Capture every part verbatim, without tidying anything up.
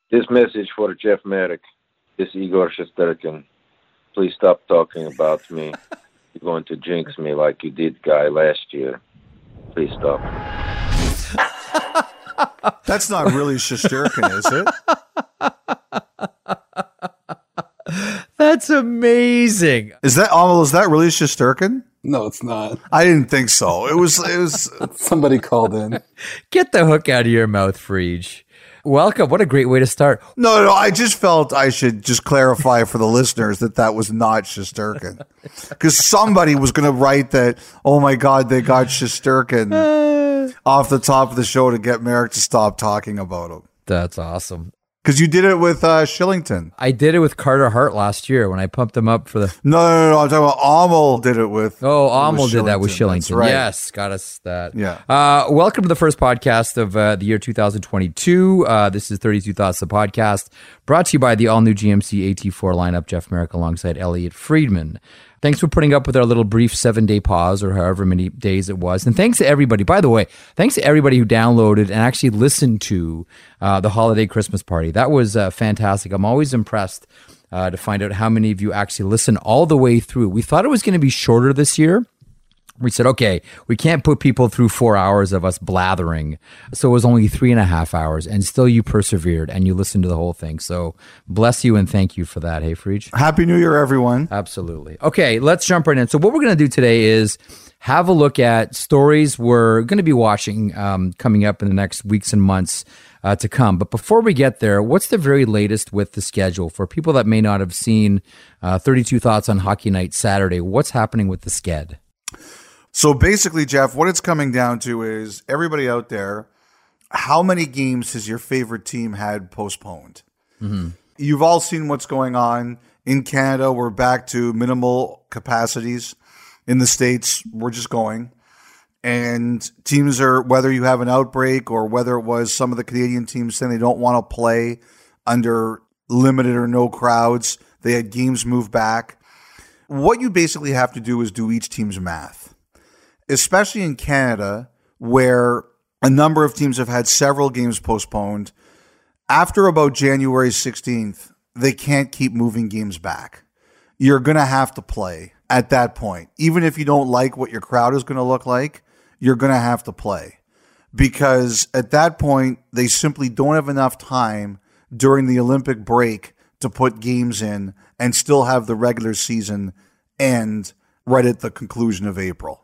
This message for Jeff Marek. This Igor Shesterkin. Please stop talking about me. You're going to jinx me like you did, guy, last year. Please stop. That's not really Shesterkin, is it? That's amazing. Is that Amal? Is that really Shesterkin? No, it's not. I didn't think so. It was. It was. Somebody called in. Get the hook out of your mouth, Frege. Welcome. What a great way to start. No, no, I just felt I should just clarify for the listeners that that was not Shesterkin. Because somebody was going to write that, oh my God, they got Shesterkin uh, off the top of the show to get Marek to stop talking about him. That's awesome. Because you did it with uh, Shillington. I did it with Carter Hart last year when I pumped him up for the... No, no, no, I'm talking about Amal did it with... Oh, Amal did that with Shillington. Right. Yes, got us that. Yeah. Uh, welcome to the first podcast of uh, the year two thousand twenty-two. Uh, this is thirty-two Thoughts, the podcast, brought to you by the all-new G M C A T four lineup, Jeff Marek alongside Elliot Friedman. Thanks for putting up with our little brief seven-day pause or however many days it was. And thanks to everybody, by the way, thanks to everybody who downloaded and actually listened to uh, the Holiday Christmas Party. That was uh, fantastic. I'm always impressed uh, to find out how many of you actually listen all the way through. We thought it was going to be shorter this year. We said, okay, we can't put people through four hours of us blathering. So it was only three and a half hours, and still you persevered and you listened to the whole thing. So bless you and thank you for that. Hey, Frege. Happy New Year, everyone. Absolutely. Okay, let's jump right in. So what we're going to do today is have a look at stories we're going to be watching um, coming up in the next weeks and months uh, to come. But before we get there, what's the very latest with the schedule? For people that may not have seen uh, thirty-two Thoughts on Hockey Night Saturday, what's happening with the Sked? So basically, Jeff, what it's coming down to is everybody out there, how many games has your favorite team had postponed? Mm-hmm. You've all seen what's going on in Canada. We're back to minimal capacities. In the States, we're just going. And teams are, whether you have an outbreak or whether it was some of the Canadian teams saying they don't want to play under limited or no crowds, they had games moved back. What you basically have to do is do each team's math. Especially in Canada, where a number of teams have had several games postponed, after about January sixteenth, they can't keep moving games back. You're going to have to play at that point. Even if you don't like what your crowd is going to look like, you're going to have to play. Because at that point, they simply don't have enough time during the Olympic break to put games in and still have the regular season end right at the conclusion of April.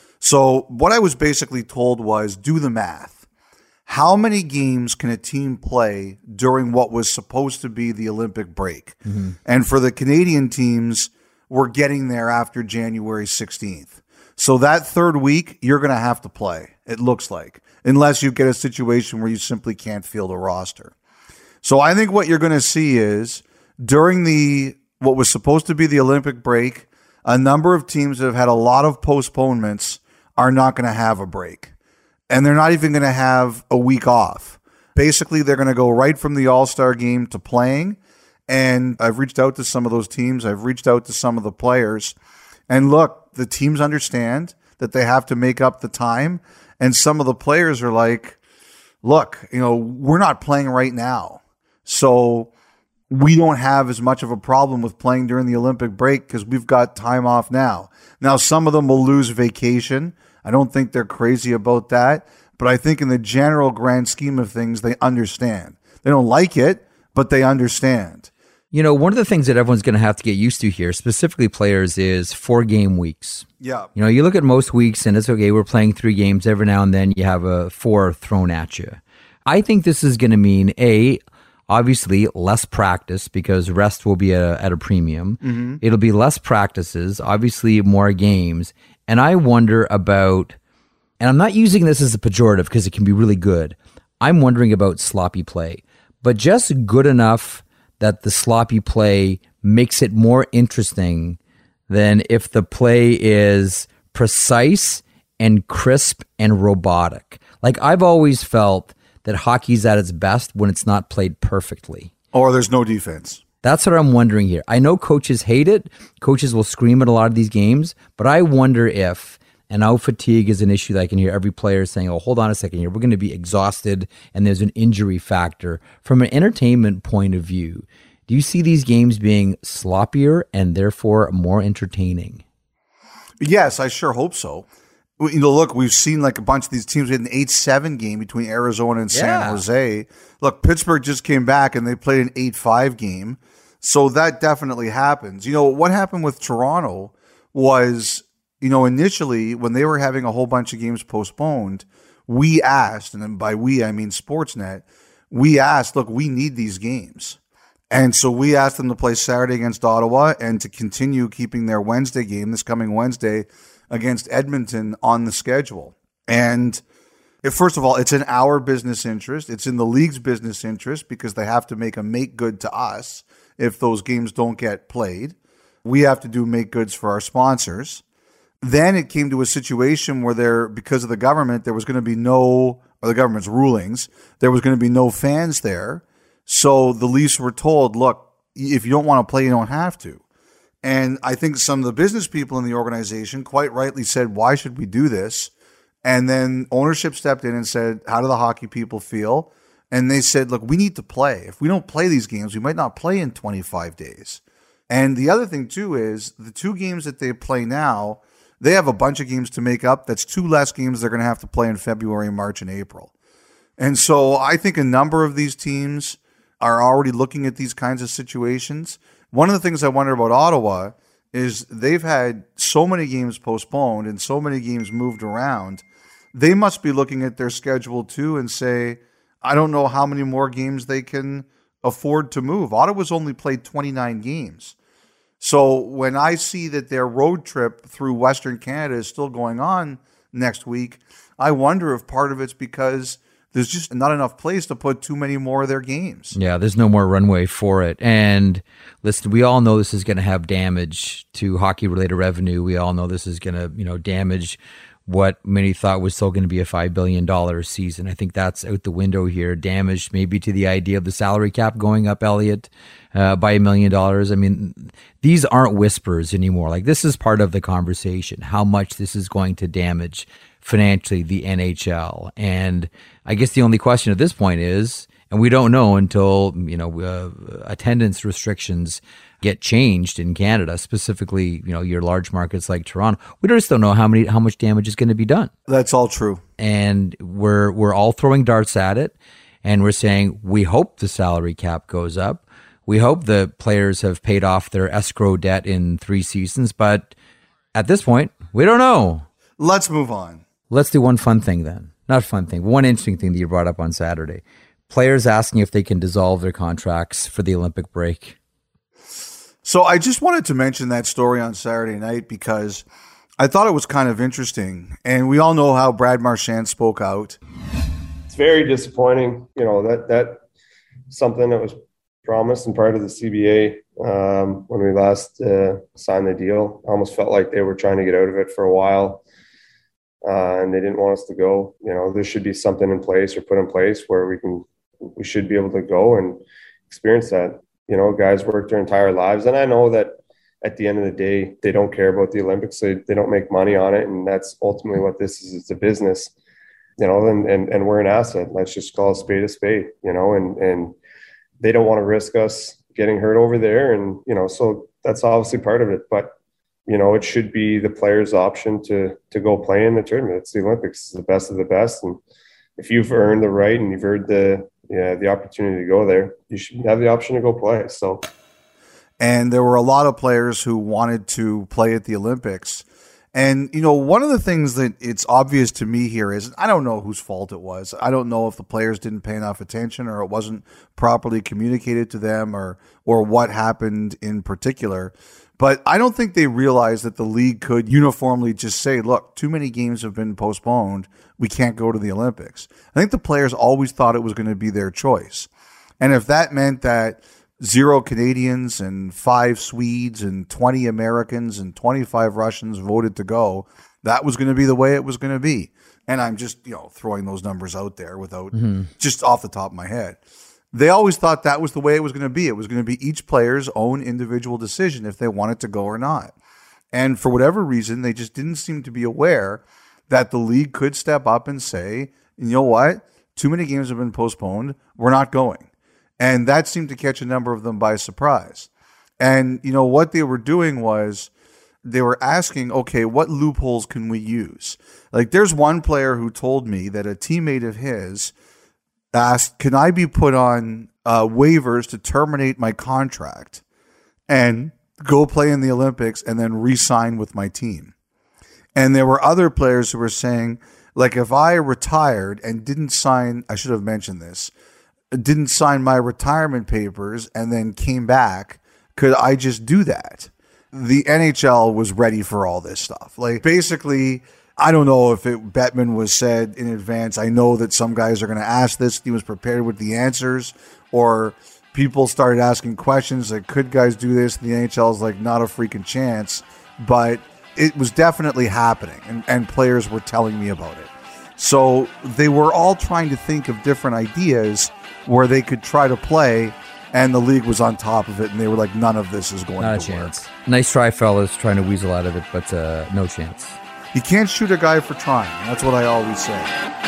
So what I was basically told was, do the math. How many games can a team play during what was supposed to be the Olympic break? Mm-hmm. And for the Canadian teams, we're getting there after January sixteenth. So that third week, you're going to have to play, it looks like, unless you get a situation where you simply can't field a roster. So I think what you're going to see is during the what was supposed to be the Olympic break, a number of teams that have had a lot of postponements are not going to have a break. And they're not even going to have a week off. Basically, they're going to go right from the All-Star game to playing. And I've reached out to some of those teams. I've reached out to some of the players. And look, the teams understand that they have to make up the time. And some of the players are like, look, you know, we're not playing right now. So we don't have as much of a problem with playing during the Olympic break because we've got time off now. Now, some of them will lose vacation. I don't think they're crazy about that. But I think in the general grand scheme of things, they understand. They don't like it, but they understand. You know, one of the things that everyone's going to have to get used to here, specifically players, is four-game weeks. Yeah. You know, you look at most weeks and it's okay, we're playing three games. Every now and then you have a four thrown at you. I think this is going to mean, A, obviously less practice because rest will be at a, at a premium. Mm-hmm. It'll be less practices, obviously more games. And I wonder about, and I'm not using this as a pejorative because it can be really good. I'm wondering about sloppy play, but just good enough that the sloppy play makes it more interesting than if the play is precise and crisp and robotic. Like I've always felt that hockey's at its best when it's not played perfectly. Or there's no defense. That's what I'm wondering here. I know coaches hate it. Coaches will scream at a lot of these games, but I wonder if, And now fatigue is an issue that I can hear every player saying, oh, hold on a second here. We're going to be exhausted and there's an injury factor. From an entertainment point of view, do you see these games being sloppier and therefore more entertaining? Yes, I sure hope so. You know, look, we've seen like a bunch of these teams. We had an eight seven game between Arizona and San Yeah. Jose. Look, Pittsburgh just came back and they played an eight five game. So that definitely happens. You know, what happened with Toronto was, you know, initially when they were having a whole bunch of games postponed, we asked, and then by we, I mean Sportsnet, we asked, look, we need these games. And so we asked them to play Saturday against Ottawa and to continue keeping their Wednesday game this coming Wednesday against Edmonton on the schedule. And if, first of all, it's in our business interest. It's in the league's business interest because they have to make a make good to us if those games don't get played. We have to do make goods for our sponsors. Then it came to a situation where there, because of the government, there was going to be no, or the government's rulings, there was going to be no fans there. So the Leafs were told, look, if you don't want to play, you don't have to. And I think some of the business people in the organization quite rightly said, why should we do this? And then ownership stepped in and said, how do the hockey people feel? And they said, look, we need to play. If we don't play these games, we might not play in twenty-five days. And the other thing, too, is the two games that they play now, they have a bunch of games to make up. That's two less games they're going to have to play in February, March, and April. And so I think a number of these teams are already looking at these kinds of situations. One of the things I wonder about Ottawa is they've had so many games postponed and so many games moved around. They must be looking at their schedule, too, and say, I don't know how many more games they can afford to move. Ottawa's only played twenty-nine games. So when I see that their road trip through Western Canada is still going on next week, I wonder if part of it's because there's just not enough place to put too many more of their games. Yeah, there's no more runway for it. And listen, we all know this is going to have damage to hockey-related revenue. We all know this is going to, you know, damage what many thought was still going to be a five billion dollars season. I think that's out the window here. Damage maybe to the idea of the salary cap going up, Elliot, uh, by a million dollars. I mean, these aren't whispers anymore. Like, this is part of the conversation, how much this is going to damage financially the N H L. And I guess the only question at this point is, and we don't know until, you know, uh, attendance restrictions get changed in Canada, specifically, you know, your large markets like Toronto. We just don't know how many, how much damage is going to be done. That's all true. And we're we're all throwing darts at it, and we're saying we hope the salary cap goes up. We hope the players have paid off their escrow debt in three seasons, but at this point, we don't know. Let's move on. Let's do one fun thing then. Not fun thing, but one interesting thing that you brought up on Saturday. Players asking if they can dissolve their contracts for the Olympic break. So I just wanted to mention that story on Saturday night because I thought it was kind of interesting. And we all know how Brad Marchand spoke out. It's very disappointing. You know, that that something that was promised and part of the C B A um, when we last uh, signed the deal. I almost felt like they were trying to get out of it for a while. Uh, and they didn't want us to go. You know, there should be something in place or put in place where we can, we should be able to go and experience that. You know, guys work their entire lives. And I know that at the end of the day, they don't care about the Olympics. They, they don't make money on it. And that's ultimately what this is. It's a business, you know, and, and, and we're an asset. Let's just call a spade a spade, you know, and, and they don't want to risk us getting hurt over there. And, you know, so that's obviously part of it. But, you know, it should be the player's option to to go play in the tournament. It's the Olympics. It's the best of the best. And if you've earned the right and you've earned the yeah, the opportunity to go there, you should have the option to go play. So, and there were a lot of players who wanted to play at the Olympics. And, you know, one of the things that it's obvious to me here is, I don't know whose fault it was. I don't know if the players didn't pay enough attention or it wasn't properly communicated to them or or what happened in particular. But I don't think they realized that the league could uniformly just say, look, too many games have been postponed. We can't go to the Olympics. I think the players always thought it was going to be their choice. And if that meant that zero Canadians and five Swedes and twenty Americans and twenty-five Russians voted to go, that was going to be the way it was going to be. And I'm just, you know, throwing those numbers out there without mm-hmm. just off the top of my head. They always thought that was the way it was going to be. It was going to be each player's own individual decision if they wanted to go or not. And for whatever reason, they just didn't seem to be aware that the league could step up and say, you know what? Too many games have been postponed. We're not going. And that seemed to catch a number of them by surprise. And, you know, what they were doing was they were asking, okay, what loopholes can we use? Like, there's one player who told me that a teammate of his asked, can I be put on uh, waivers to terminate my contract and go play in the Olympics and then re-sign with my team? And there were other players who were saying, like, if I retired and didn't sign, I should have mentioned this, didn't sign my retirement papers and then came back, could I just do that? The N H L was ready for all this stuff. Like, basically, I don't know if it Bettman was said in advance. I know that some guys are going to ask this. He was prepared with the answers, or people started asking questions like, could guys do this? And the N H L is like, not a freaking chance. But it was definitely happening, and, and players were telling me about it. So they were all trying to think of different ideas where they could try to play, and the league was on top of it, and they were like, none of this is going Not to a work. chance. Nice try, fellas, trying to weasel out of it, but uh, no chance. You can't shoot a guy for trying. That's what I always say.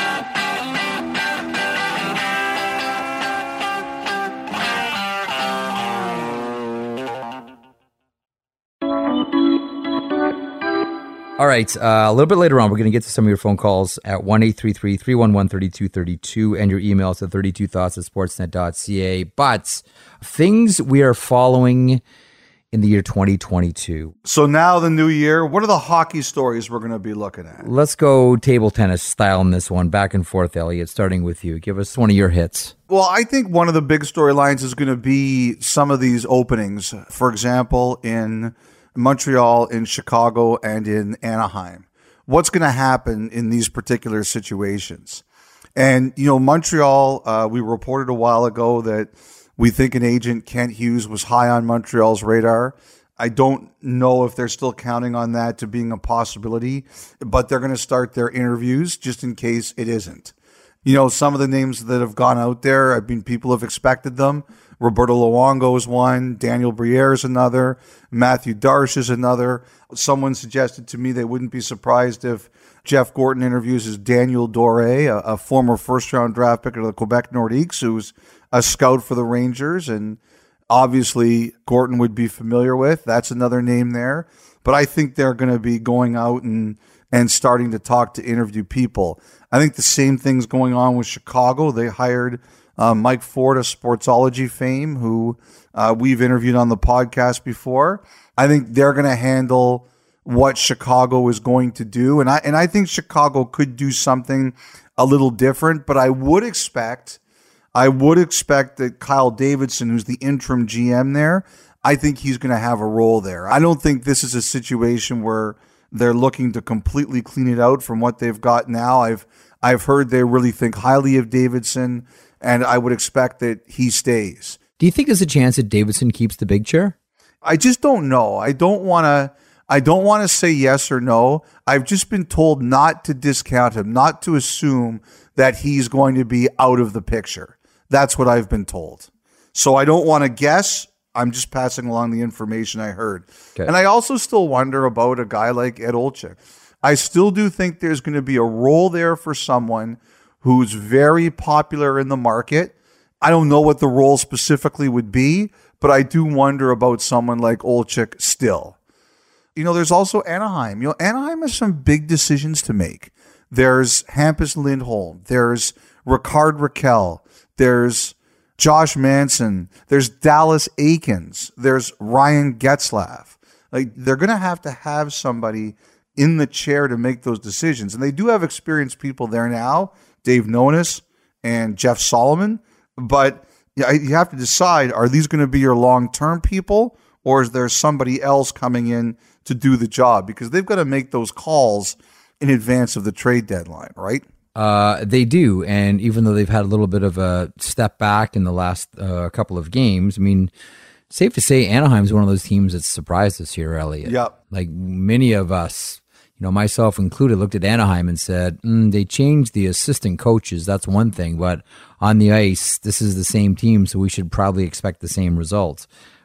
All right, uh, a little bit later on, we're going to get to some of your phone calls at one eight three three, three one one, three two three two and your emails at thirty-two thoughts at sportsnet dot c a. But things we are following in the year twenty twenty-two. So now the new year, what are the hockey stories we're going to be looking at? Let's go table tennis style in this one, back and forth, Elliot, starting with you. Give us one of your hits. Well, I think one of the big storylines is going to be some of these openings. For example, in Montreal, in Chicago, and in Anaheim. What's going to happen in these particular situations? And, you know, Montreal, uh, we reported a while ago that we think an agent, Kent Hughes, was high on Montreal's radar. I don't know if they're still counting on that to being a possibility, but they're going to start their interviews just in case it isn't. You know, some of the names that have gone out there, I mean, people have expected them. Roberto Luongo is one. Daniel Briere is another. Matthew Darche is another. Someone suggested to me they wouldn't be surprised if Jeff Gorton interviews as Daniel Doré, a, a former first-round draft pick of the Quebec Nordiques, who's a scout for the Rangers, and obviously Gorton would be familiar with. That's another name there. But I think they're going to be going out and and starting to talk to interview people. I think the same thing's going on with Chicago. They hired uh, Mike Ford of Sportsology fame, who uh, we've interviewed on the podcast before. I think they're going to handle what Chicago is going to do. And I, and I think Chicago could do something a little different, but I would expect, I would expect that Kyle Davidson, who's the interim G M there, I think he's going to have a role there. I don't think this is a situation where they're looking to completely clean it out from what they've got now. I've I've heard they really think highly of Davidson, and I would expect that he stays. Do you think there's a chance that Davidson keeps the big chair? I just don't know. I don't want to I don't want to say yes or no. I've just been told not to discount him, not to assume that he's going to be out of the picture. That's what I've been told. So I don't want to guess. I'm just passing along the information I heard. Okay. And I also still wonder about a guy like Ed Olczyk. I still do think there's going to be a role there for someone who's very popular in the market. I don't know what the role specifically would be, but I do wonder about someone like Olczyk still. You know, there's also Anaheim. You know, Anaheim has some big decisions to make. There's Hampus Lindholm. There's Ricard Raquel. There's Josh Manson, there's Dallas Aikens, there's Ryan Getzlaf. Like, they're going to have to have somebody in the chair to make those decisions. And they do have experienced people there now, Dave Nonis and Jeff Solomon. But you have to decide, are these going to be your long-term people, or is there somebody else coming in to do the job? Because they've got to make those calls in advance of the trade deadline, right? Uh, they do, and even though they've had a little bit of a step back in the last uh, couple of games, I mean, safe to say Anaheim's one of those teams that's surprised us here, Elliot. Yeah. Like many of us, you know, myself included, looked at Anaheim and said, mm, they changed the assistant coaches, that's one thing, but on the ice, this is the same team, so we should probably expect the same results.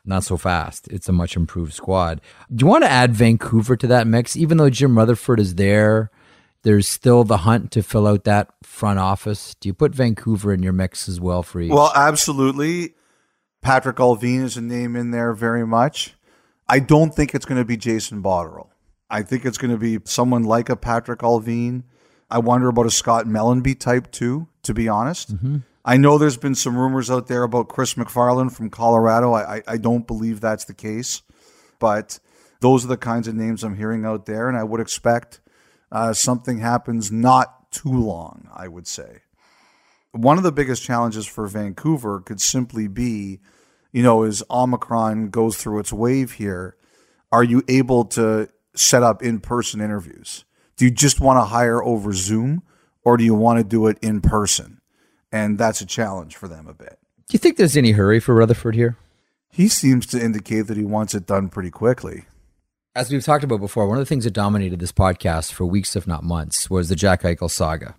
not so fast. It's a much improved squad. Do you want to add Vancouver to that mix? Even though Jim Rutherford is there, there's still the hunt to fill out that front office. Do you put Vancouver in your mix as well for each? Well, absolutely. Patrick Allvin is a name in there very much. I don't think it's going to be Jason Botterill. I think it's going to be someone like a Patrick Allvin. I wonder about a Scott Mellenby type too, to be honest. Mm-hmm. I know there's been some rumors out there about Chris McFarland from Colorado. I, I, I don't believe that's the case, but those are the kinds of names I'm hearing out there, and I would expect uh, something happens not too long, I would say. One of the biggest challenges for Vancouver could simply be, you know, as Omicron goes through its wave here, are you able to set up in-person interviews? Do you just want to hire over Zoom, or do you want to do it in person? And that's a challenge for them a bit. Do you think there's any hurry for Rutherford here? He seems to indicate that he wants it done pretty quickly. As we've talked about before, one of the things that dominated this podcast for weeks, if not months, was the Jack Eichel saga.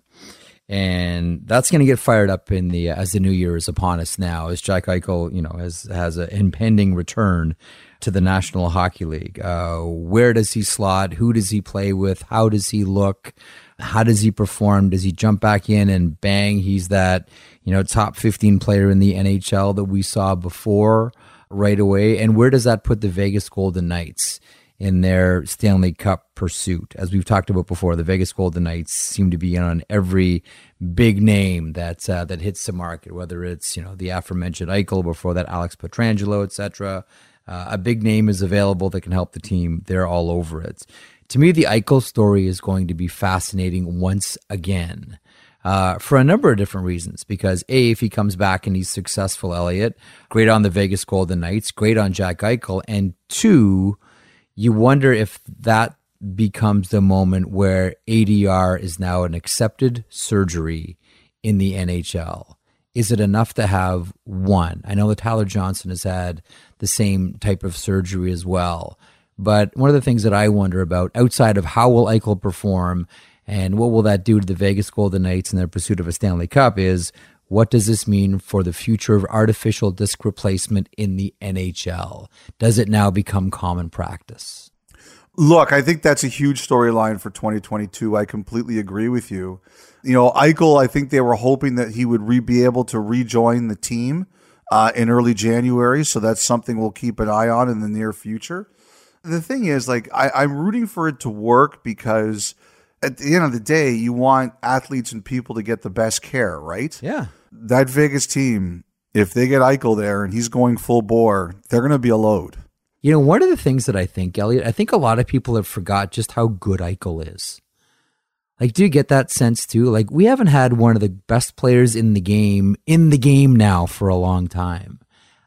And that's going to get fired up in the as the new year is upon us now, as Jack Eichel, you know, has has an impending return to the National Hockey League. Uh, where does he slot? Who does he play with? How does he look? How does he perform? Does he jump back in and bang? He's that, you know, top fifteen player in the N H L that we saw before right away. And where does that put the Vegas Golden Knights in their Stanley Cup pursuit? As we've talked about before, the Vegas Golden Knights seem to be in on every big name that uh, that hits the market, whether it's, you know, the aforementioned Eichel, before that Alex Pietrangelo, et cetera. Uh, a big name is available that can help the team. They're all over it. To me, the Eichel story is going to be fascinating once again uh, for a number of different reasons. Because A, if he comes back and he's successful, Elliot, great on the Vegas Golden Knights, great on Jack Eichel. And two, you wonder if that becomes the moment where A D R is now an accepted surgery in the N H L. Is it enough to have one? I know that Tyler Johnson has had the same type of surgery as well. But one of the things that I wonder about, outside of how will Eichel perform and what will that do to the Vegas Golden Knights in their pursuit of a Stanley Cup, is what does this mean for the future of artificial disc replacement in the N H L? Does it now become common practice? Look, I think that's a huge storyline for twenty twenty-two. I completely agree with you. You know, Eichel, I think they were hoping that he would re- be able to rejoin the team uh, in early January. So that's something we'll keep an eye on in the near future. The thing is, like, I, I'm rooting for it to work because at the end of the day, you want athletes and people to get the best care, right? Yeah. That Vegas team, if they get Eichel there and he's going full bore, they're going to be a load. You know, one of the things that I think, Elliot, I think a lot of people have forgot just how good Eichel is. Like, do you get that sense too? Like, we haven't had one of the best players in the game, in the game now for a long time.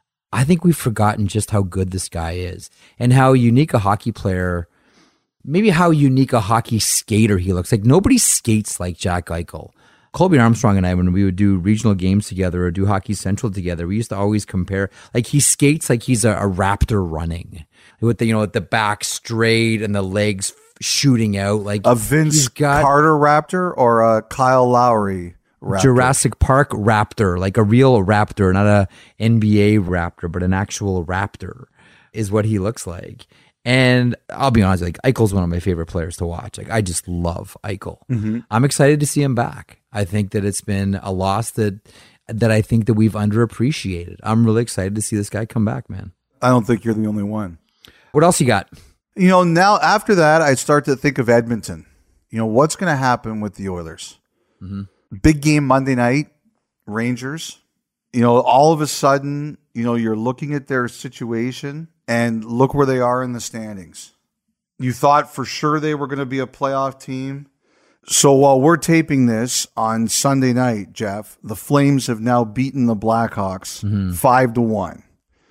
I think we've forgotten just how good this guy is and how unique a hockey player, maybe how unique a hockey skater he looks. Like, nobody skates like Jack Eichel. Colby Armstrong and I, when we would do regional games together or do Hockey Central together, we used to always compare, like, he skates like he's a, a raptor running with the, you know, with the back straight and the legs shooting out. Like a Vince got Carter raptor or a Kyle Lowry raptor? Jurassic Park raptor, like a real raptor, not a N B A raptor, but an actual raptor is what he looks like. And I'll be honest, like, Eichel's one of my favorite players to watch. Like, I just love Eichel. Mm-hmm. I'm excited to see him back. I think that it's been a loss that that I think that we've underappreciated. I'm really excited to see this guy come back, man. I don't think you're the only one. What else you got? You know, now after that, I start to think of Edmonton. You know, what's going to happen with the Oilers? Mm-hmm. Big game Monday night, Rangers. You know, all of a sudden, you know, you're looking at their situation and look where they are in the standings. You thought for sure they were going to be a playoff team. So while we're taping this on Sunday night, Jeff, the Flames have now beaten the Blackhawks mm-hmm. five to one.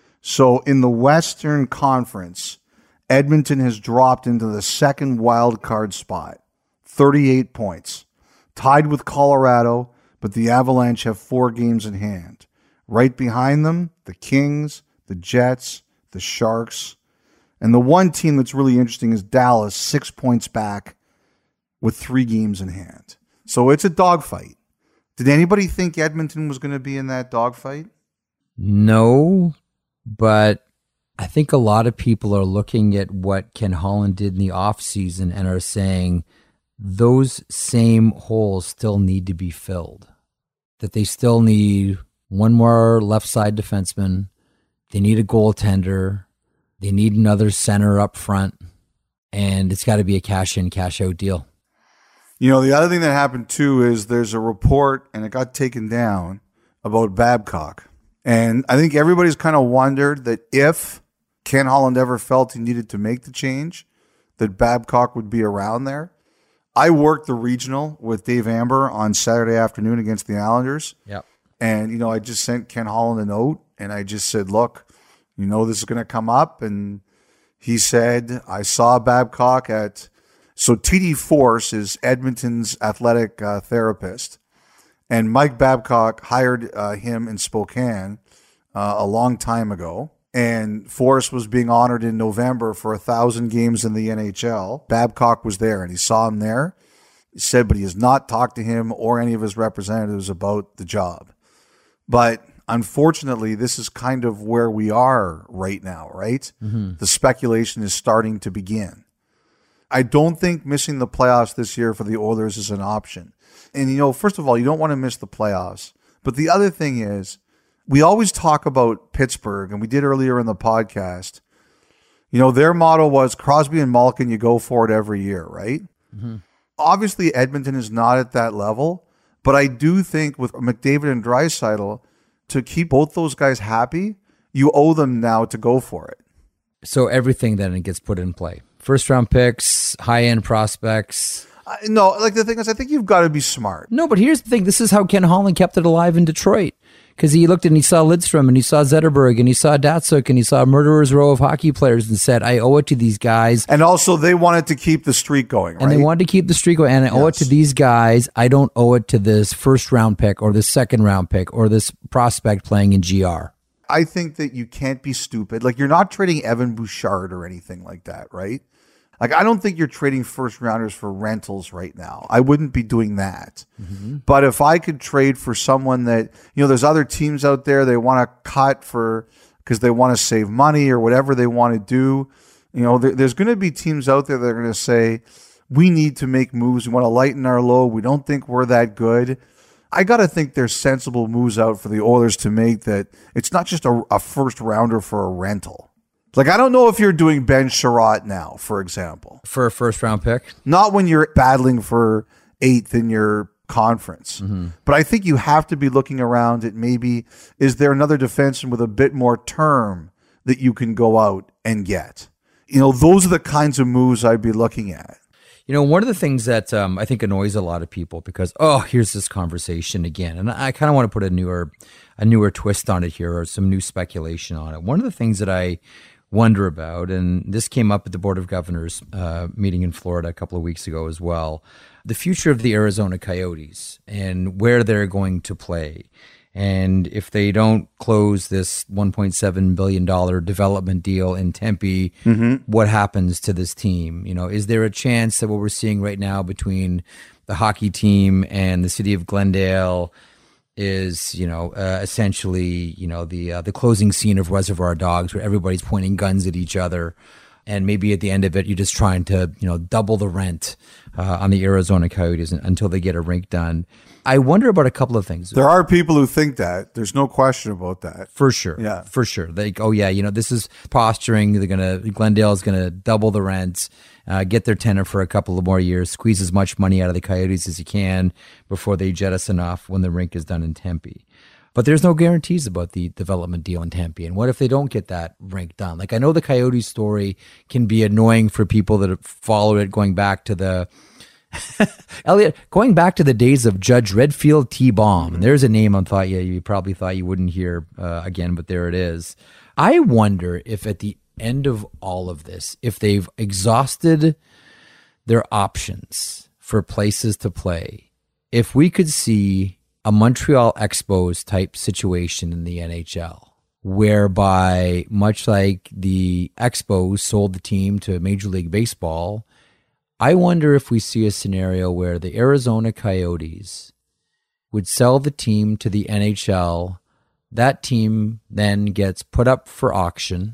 So in the Western Conference, Edmonton has dropped into the second wild card spot, thirty-eight points, tied with Colorado, but the Avalanche have four games in hand. Right behind them, the Kings, the Jets, the Sharks, and the one team that's really interesting is Dallas, six points back with three games in hand. So it's a dogfight. Did anybody think Edmonton was going to be in that dogfight? No, but I think a lot of people are looking at what Ken Holland did in the offseason and are saying those same holes still need to be filled, that they still need one more left side defenseman. They need a goaltender. They need another center up front. And it's got to be a cash in, cash out deal. You know, the other thing that happened too is there's a report, and it got taken down, about Babcock. And I think everybody's kind of wondered that if Ken Holland ever felt he needed to make the change, that Babcock would be around there. I worked the regional with Dave Amber on Saturday afternoon against the Islanders. Yep. And, you know, I just sent Ken Holland a note, and I just said, look, you know this is going to come up. And he said, I saw Babcock at... So T D Force is Edmonton's athletic uh, therapist. And Mike Babcock hired uh, him in Spokane uh, a long time ago. And Forrest was being honored in November for a thousand games in the N H L. Babcock was there, and he saw him there. He said, but he has not talked to him or any of his representatives about the job. But unfortunately, this is kind of where we are right now, right? Mm-hmm. The speculation is starting to begin. I don't think missing the playoffs this year for the Oilers is an option. And, you know, first of all, you don't want to miss the playoffs. But the other thing is, we always talk about Pittsburgh, and we did earlier in the podcast. You know, their motto was Crosby and Malkin, you go for it every year, right? Mm-hmm. Obviously, Edmonton is not at that level, but I do think with McDavid and Draisaitl, to keep both those guys happy, you owe them now to go for it. So everything then gets put in play. First round picks, high end prospects. Uh, no, like the thing is, I think you've got to be smart. No, but here's the thing. This is how Ken Holland kept it alive in Detroit. Because he looked and he saw Lidstrom and he saw Zetterberg and he saw Datsuk and he saw a murderer's row of hockey players and said, I owe it to these guys. And also they wanted to keep the streak going, right? And they wanted to keep the streak going. And I yes. owe it to these guys. I don't owe it to this first round pick or this second round pick or this prospect playing in G R. I think that you can't be stupid. Like, you're not trading Evan Bouchard or anything like that, right? Like, I don't think you're trading first rounders for rentals right now. I wouldn't be doing that. Mm-hmm. But if I could trade for someone that, you know, there's other teams out there, they want to cut for, because they want to save money or whatever they want to do. You know, there, there's going to be teams out there that are going to say, we need to make moves. We want to lighten our load. We don't think we're that good. I got to think there's sensible moves out for the Oilers to make that it's not just a, a first rounder for a rental. Like, I don't know if you're doing Ben Sherratt now, for example. For a first round pick? Not when you're battling for eighth in your conference. Mm-hmm. But I think you have to be looking around at maybe, is there another defenseman with a bit more term that you can go out and get? You know, those are the kinds of moves I'd be looking at. You know, one of the things that um, I think annoys a lot of people because, oh, here's this conversation again. And I kind of want to put a newer a newer twist on it here or some new speculation on it. One of the things that I wonder about, and this came up at the Board of Governors uh, meeting in Florida a couple of weeks ago as well, the future of the Arizona Coyotes and where they're going to play. And if they don't close this one point seven billion dollars development deal in Tempe, mm-hmm. what happens to this team? You know, is there a chance that what we're seeing right now between the hockey team and the city of Glendale is, you know, uh, essentially, you know, the uh, the closing scene of Reservoir Dogs where everybody's pointing guns at each other. And maybe at the end of it, you're just trying to, you know, double the rent uh, on the Arizona Coyotes until they get a rink done. I wonder about a couple of things. There are people who think that. There's no question about that. For sure. Yeah. For sure. Like, oh, yeah, you know, this is posturing. They're going to, Glendale is going to double the rent, uh, get their tenant for a couple of more years, squeeze as much money out of the Coyotes as you can before they jettison off when the rink is done in Tempe. But there's no guarantees about the development deal in Tempe. And what if they don't get that rink done? Like, I know the Coyotes story can be annoying for people that have followed it going back to the Elliot, going back to the days of Judge Redfield T-Bomb. And there's a name I thought yeah, you probably thought you wouldn't hear uh, again, but there it is. I wonder if at the end of all of this, if they've exhausted their options for places to play, if we could see a Montreal Expos type situation in the N H L, whereby much like the Expos sold the team to Major League Baseball, I wonder if we see a scenario where the Arizona Coyotes would sell the team to the N H L. That team then gets put up for auction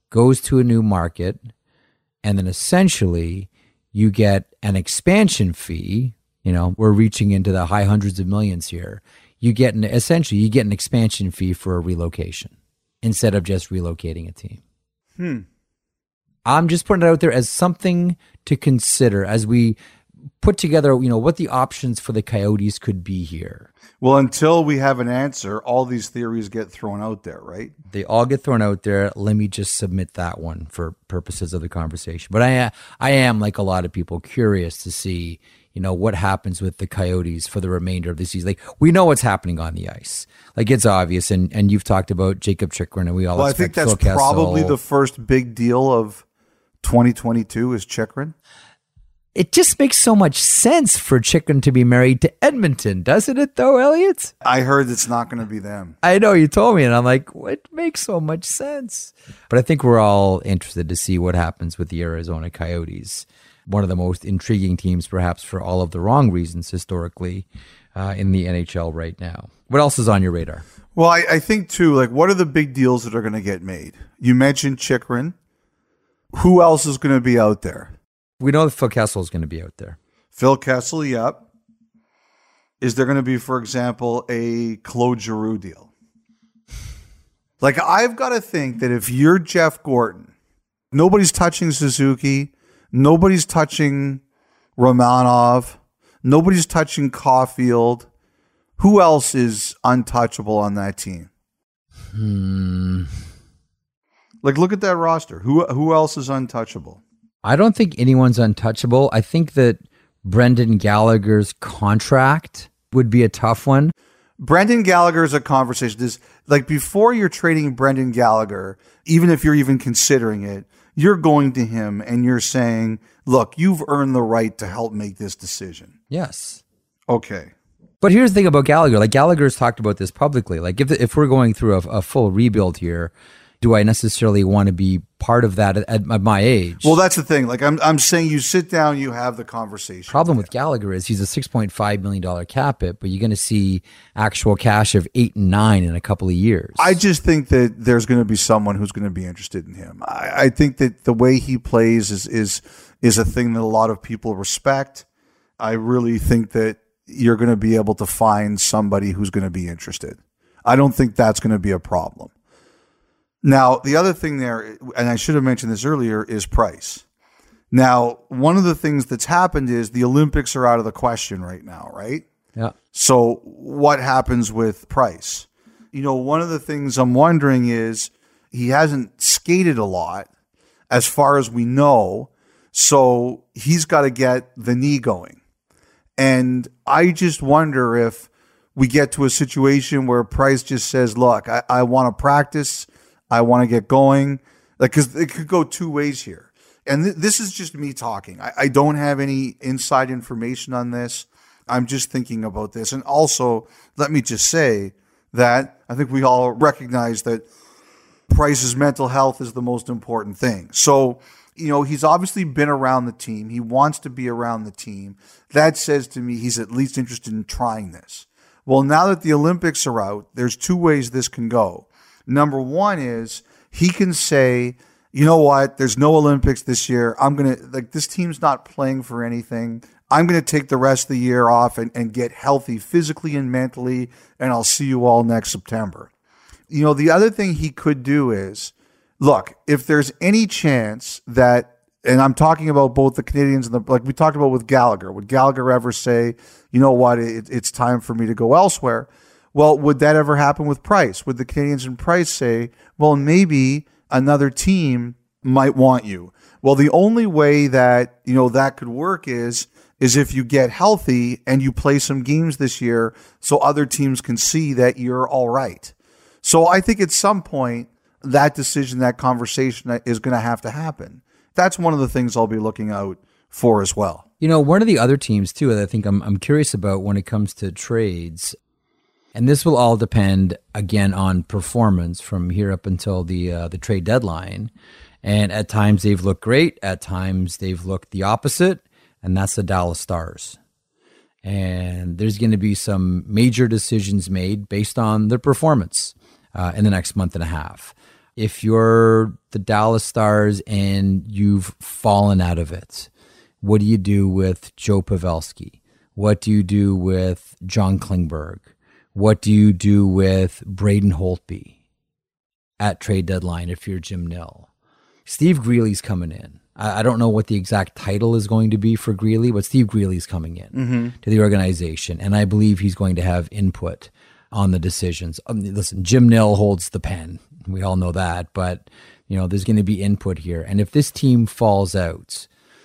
goes to a new market, and then essentially you get an expansion fee. You know, we're reaching into the high hundreds of millions here. You get an, essentially, you get an expansion fee for a relocation instead of just relocating a team. Hmm. I'm just putting it out there as something to consider as we put together, you know, what the options for the Coyotes could be here. Well, until we have an answer, all these theories get thrown out there, right? They all get thrown out there. Let me just submit that one for purposes of the conversation. But I, I am, like a lot of people, curious to see, you know, what happens with the Coyotes for the remainder of the season. Like, we know what's happening on the ice. Like, it's obvious, and, and you've talked about Jacob Chychrun, and we all well, I think that's Phil probably Kessel. the first big deal of twenty twenty-two is Chychrun. It just makes so much sense for Chychrun to be married to Edmonton, doesn't it, though, Elliot? I heard it's not going to be them. I know, you told me, and I'm like, what makes so much sense? But I think we're all interested to see what happens with the Arizona Coyotes. One of the most intriguing teams, perhaps for all of the wrong reasons historically, uh, in the N H L right now. What else is on your radar? Well, I, I think, too, like, what are the big deals that are going to get made? You mentioned Chychrun. Who else is going to be out there? We know that Phil Kessel is going to be out there. Phil Kessel, yep. Is there going to be, for example, a Claude Giroux deal? Like, I've got to think that if you're Jeff Gorton, nobody's touching Suzuki, nobody's touching Romanov, nobody's touching Caulfield. Who else is untouchable on that team? Hmm. Like, look at that roster. Who who else is untouchable? I don't think anyone's untouchable. I think that Brendan Gallagher's contract would be a tough one. Brendan Gallagher is a conversation. This, like, before you're trading Brendan Gallagher, even if you're even considering it, you're going to him and you're saying, look, you've earned the right to help make this decision. Yes. Okay. But here's the thing about Gallagher. Like, Gallagher's talked about this publicly. Like, if if we're going through a, a full rebuild here, do I necessarily want to be part of that at, at my age? Well, that's the thing. Like, I'm I'm saying you sit down, you have the conversation. Problem with Gallagher is he's a six point five million dollars cap hit, but you're going to see actual cash of eight and nine in a couple of years. I just think that there's going to be someone who's going to be interested in him. I, I think that the way he plays is is is a thing that a lot of people respect. I really think that you're going to be able to find somebody who's going to be interested. I don't think that's going to be a problem. Now, the other thing there, and I should have mentioned this earlier, is price. Now, one of the things that's happened is the Olympics are out of the question right now, right? Yeah. So what happens with Price? You know, one of the things I'm wondering is he hasn't skated a lot as far as we know, so he's got to get the knee going. And I just wonder if we get to a situation where Price just says, look, I, I want to practice. I want to get going, like, because it could go two ways here. And th- this is just me talking. I-, I don't have any inside information on this. I'm just thinking about this. And also, let me just say that I think we all recognize that Price's mental health is the most important thing. So, you know, he's obviously been around the team. He wants to be around the team. That says to me he's at least interested in trying this. Well, now that the Olympics are out, there's two ways this can go. Number one is he can say, you know what, there's no Olympics this year. I'm going to, like, this team's not playing for anything. I'm going to take the rest of the year off and, and get healthy physically and mentally, and I'll see you all next September. You know, the other thing he could do is, look, if there's any chance that, and I'm talking about both the Canadians and the, like we talked about with Gallagher, would Gallagher ever say, you know what, it, it's time for me to go elsewhere? Well, would that ever happen with Price? Would the Canadians and Price say, well, maybe another team might want you? Well, the only way that, you know, that could work is, is if you get healthy and you play some games this year so other teams can see that you're all right. So I think at some point that decision, that conversation is going to have to happen. That's one of the things I'll be looking out for as well. You know, one of the other teams too that I think I'm I'm curious about when it comes to trades, and this will all depend again on performance from here up until the uh, the trade deadline. And at times they've looked great, at times they've looked the opposite, and that's the Dallas Stars. And there's going to be some major decisions made based on their performance uh, in the next month and a half. if you're the Dallas Stars and you've fallen out of it, what do you do with Joe Pavelski? What do you do with John Klingberg? What do you do with Braden Holtby at trade deadline if you're Jim Nill? Steve Greeley's coming in. I, I don't know what the exact title is going to be for Greeley, but Steve Greeley's coming in mm-hmm. to the organization, and I believe he's going to have input on the decisions. Um, listen, Jim Nill holds the pen. We all know that, but you know there's going to be input here. And if this team falls out,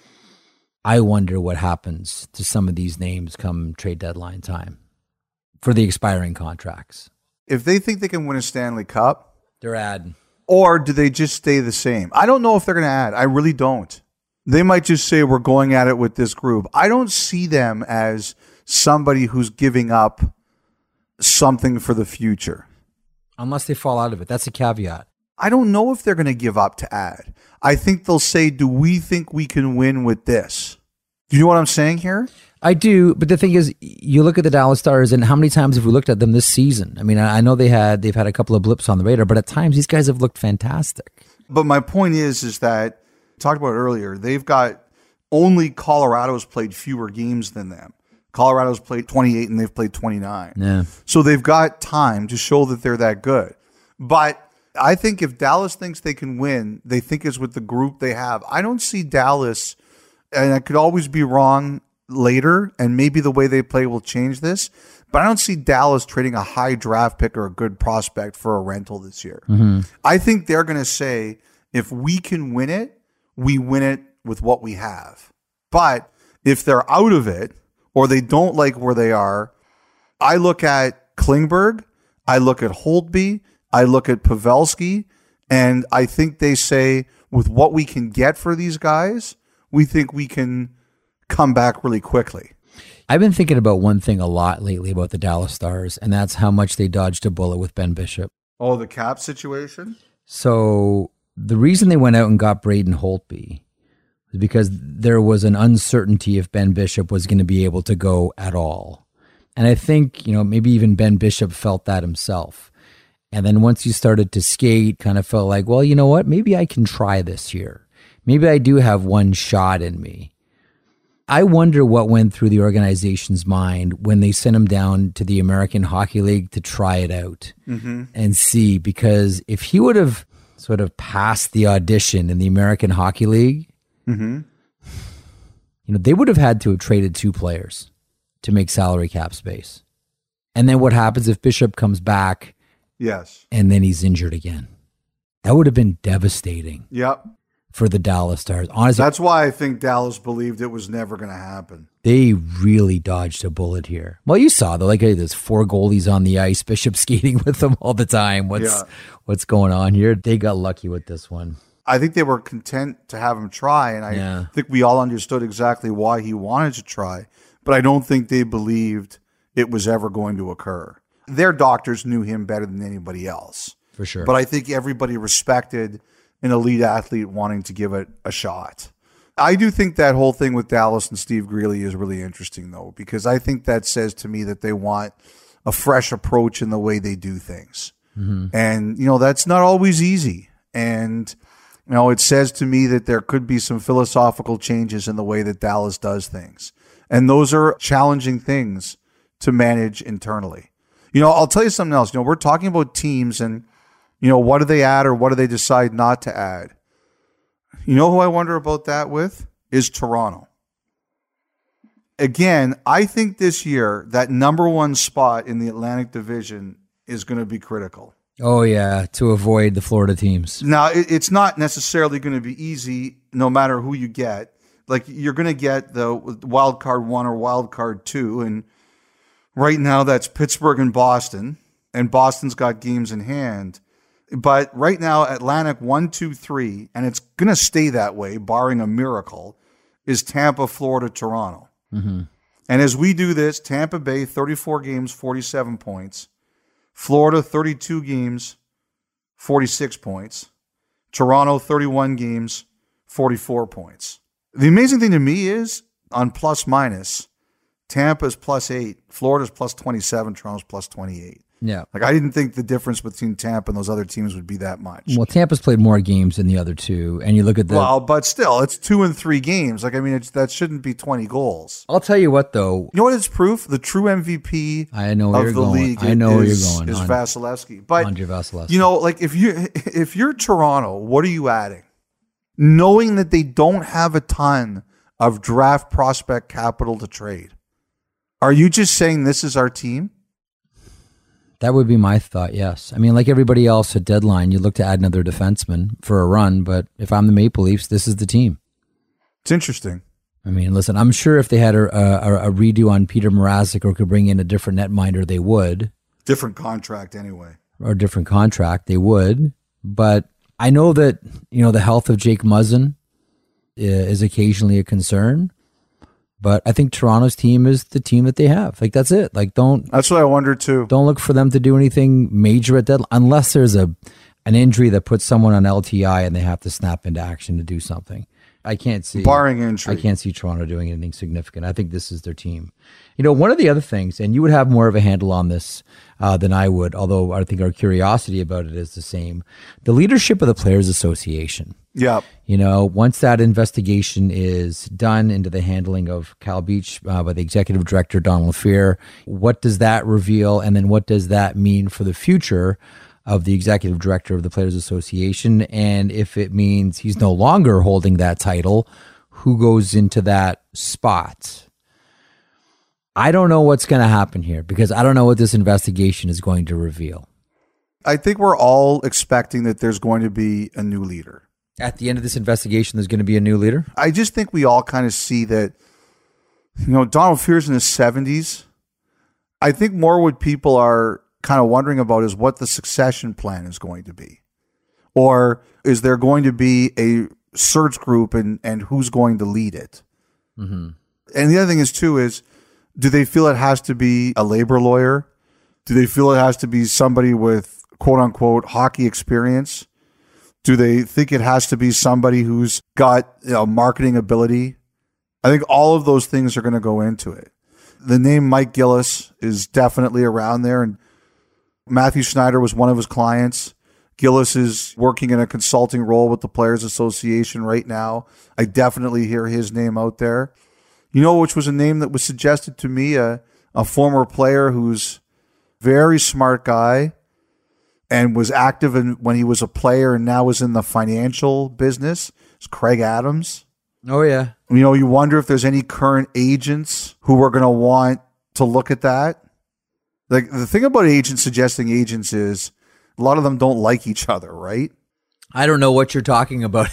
I wonder what happens to some of these names come trade deadline time for the expiring contracts. If they think they can win a Stanley Cup, they're adding. Or do they just stay the same? I don't know if they're going to add. I really don't. They might just say we're going at it with this group. I don't see them as somebody who's giving up something for the future. Unless they fall out of it. That's a caveat. I don't know if they're going to give up to add. I think they'll say, do we think we can win with this? Do you know what I'm saying here? I do, but the thing is, you look at the Dallas Stars, and how many times have we looked at them this season? I mean, I know they had they've had a couple of blips on the radar, but at times these guys have looked fantastic. But my point is, is that talked about it earlier. They've got only Colorado's played fewer games than them. Colorado's played twenty-eight, and they've played twenty-nine. Yeah. So they've got time to show that they're that good. But I think if Dallas thinks they can win, they think it's with the group they have. I don't see Dallas, and I could always be wrong later, and maybe the way they play will change this, but I don't see Dallas trading a high draft pick or a good prospect for a rental this year. Mm-hmm. I think they're going to say, if we can win it, we win it with what we have. But if they're out of it or they don't like where they are, I look at Klingberg, I look at Holtby, I look at Pavelski, and I think they say, with what we can get for these guys, we think we can come back really quickly. I've been thinking about one thing a lot lately about the Dallas Stars, and that's how much they dodged a bullet with Ben Bishop. Oh, the cap situation? So the reason they went out and got Braden Holtby was because there was an uncertainty if Ben Bishop was going to be able to go at all. And I think, you know, maybe even Ben Bishop felt that himself. And then once he started to skate, kind of felt like, well, you know what? Maybe I can try this here. Maybe I do have one shot in me. I wonder what went through the organization's mind when they sent him down to the American Hockey League to try it out mm-hmm. and see, because if he would have sort of passed the audition in the American Hockey League, mm-hmm. you know, they would have had to have traded two players to make salary cap space. And then what happens if Bishop comes back? Yes. And then he's injured again? That would have been devastating. Yep. For the Dallas Stars. Honestly, that's why I think Dallas believed it was never going to happen. They really dodged a bullet here. Well, you saw though, like hey, there's four goalies on the ice, Bishop skating with them all the time. What's yeah. what's going on here? They got lucky with this one. I think they were content to have him try, and I yeah. think we all understood exactly why he wanted to try, but I don't think they believed it was ever going to occur. Their doctors knew him better than anybody else. For sure. But I think everybody respected an elite athlete wanting to give it a shot. I do think that whole thing with Dallas and Steve Greeley is really interesting, though, because I think that says to me that they want a fresh approach in the way they do things. Mm-hmm. And, you know, that's not always easy. And, you know, it says to me that there could be some philosophical changes in the way that Dallas does things. And those are challenging things to manage internally. You know, I'll tell you something else. You know, we're talking about teams and, you know, what do they add or what do they decide not to add? You know who I wonder about that with? Is Toronto. Again, I think this year that number one spot in the Atlantic Division is going to be critical. Oh, yeah, to avoid the Florida teams. Now, it, it's not necessarily going to be easy no matter who you get. Like, you're going to get the wild card one or wild card two, and right now that's Pittsburgh and Boston, and Boston's got games in hand. But right now, Atlantic one, two, three, and it's going to stay that way, barring a miracle, is Tampa, Florida, Toronto. Mm-hmm. And as we do this, Tampa Bay, thirty-four games, forty-seven points. Florida, thirty-two games, forty-six points. Toronto, thirty-one games, forty-four points. The amazing thing to me is, on plus minus, Tampa's plus eight, Florida's plus twenty-seven, Toronto's plus twenty-eight. Yeah. Like I didn't think the difference between Tampa and those other teams would be that much. Well, Tampa's played more games than the other two, and you look at the. Well, but still, it's two and three games. Like I mean, it's, that shouldn't be twenty goals. I'll tell you what, though. You know what? It's proof. The true M V P I know where of you're the going. league I know is, where you're going. is on, Vasilevsky. But Andre Vasilevsky. you know, like if you if you're Toronto, what are you adding? Knowing that they don't have a ton of draft prospect capital to trade, are you just saying this is our team? That would be my thought, yes. I mean, like everybody else at deadline, you look to add another defenseman for a run, but if I'm the Maple Leafs, this is the team. It's interesting. I mean, listen, I'm sure if they had a, a, a redo on Peter Mrazek or could bring in a different netminder, they would. Different contract anyway. Or a different contract, they would. But I know that, you know, the health of Jake Muzzin is occasionally a concern. But I think Toronto's team is the team that they have. Like, that's it. Like, don't... That's what I wonder, too. Don't look for them to do anything major at deadline, unless there's a an injury that puts someone on L T I and they have to snap into action to do something. I can't see... Barring injury. I can't see Toronto doing anything significant. I think this is their team. You know, one of the other things, and you would have more of a handle on this uh, than I would, although I think our curiosity about it is the same. The leadership of the Players Association. Yeah. You know, once that investigation is done into the handling of Cal Beach uh, by the executive director, Donald Fehr, what does that reveal? And then what does that mean for the future of the executive director of the Players Association? And if it means he's no longer holding that title, who goes into that spot? I don't know what's going to happen here because I don't know what this investigation is going to reveal. I think we're all expecting that there's going to be a new leader. At the end of this investigation, there's going to be a new leader? I just think we all kind of see that, you know, Donald Fehr's in his seventies. I think more what people are kind of wondering about is what the succession plan is going to be. Or is there going to be a search group and, and who's going to lead it? Mm-hmm. And the other thing is, too, is do they feel it has to be a labor lawyer? Do they feel it has to be somebody with, quote unquote, hockey experience? Do they think it has to be somebody who's got, you know, marketing ability? I think all of those things are going to go into it. The name Mike Gillis is definitely around there, and Matthew Schneider was one of his clients. Gillis is working in a consulting role with the Players Association right now. I definitely hear his name out there. You know, which was a name that was suggested to me, a, a former player who's very smart guy, and was active in, when he was a player and now is in the financial business. It's Craig Adams. Oh, yeah. You know, you wonder if there's any current agents who are going to want to look at that. Like, the thing about agents suggesting agents is a lot of them don't like each other, right? I don't know what you're talking about.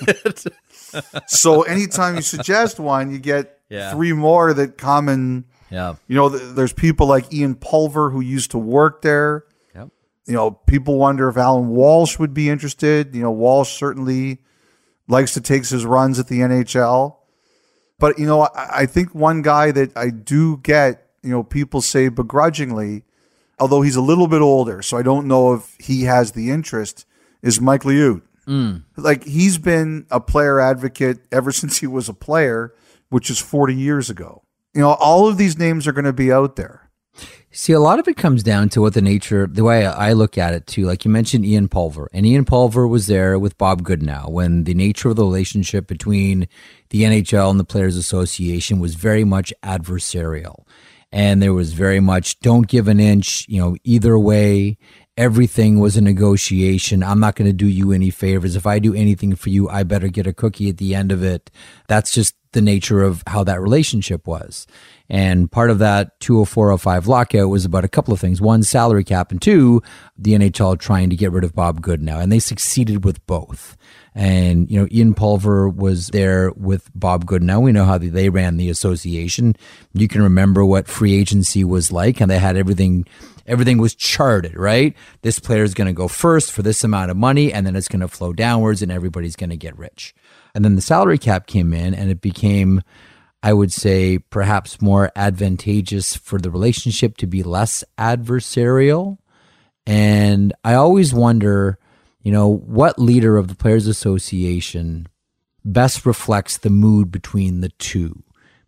So anytime you suggest one, you get yeah. three more that come and, yeah. you know, th- there's people like Ian Pulver who used to work there. You know, people wonder if Alan Walsh would be interested. You know, Walsh certainly likes to take his runs at the N H L. But, you know, I, I think one guy that I do get, you know, people say begrudgingly, although he's a little bit older, so I don't know if he has the interest, is Mike Liut. Mm. Like, he's been a player advocate ever since he was a player, which is forty years ago. You know, all of these names are going to be out there. See, a lot of it comes down to what the nature, the way I look at it too. Like you mentioned Ian Pulver, and Ian Pulver was there with Bob Goodenow when the nature of the relationship between the N H L and the Players Association was very much adversarial. And there was very much, don't give an inch, you know, either way. Everything was a negotiation. I'm not going to do you any favors. If I do anything for you, I better get a cookie at the end of it. That's just the nature of how that relationship was. And part of that two oh four oh five lockout was about a couple of things. One, salary cap, and two, the N H L trying to get rid of Bob Goodenow. And they succeeded with both. And, you know, Ian Pulver was there with Bob Goodenow. We know how they ran the association. You can remember what free agency was like, and they had everything, everything was charted, right? This player is going to go first for this amount of money, and then it's going to flow downwards, and everybody's going to get rich. And then the salary cap came in, and it became, I would say, perhaps more advantageous for the relationship to be less adversarial. And I always wonder, you know, what leader of the Players Association best reflects the mood between the two?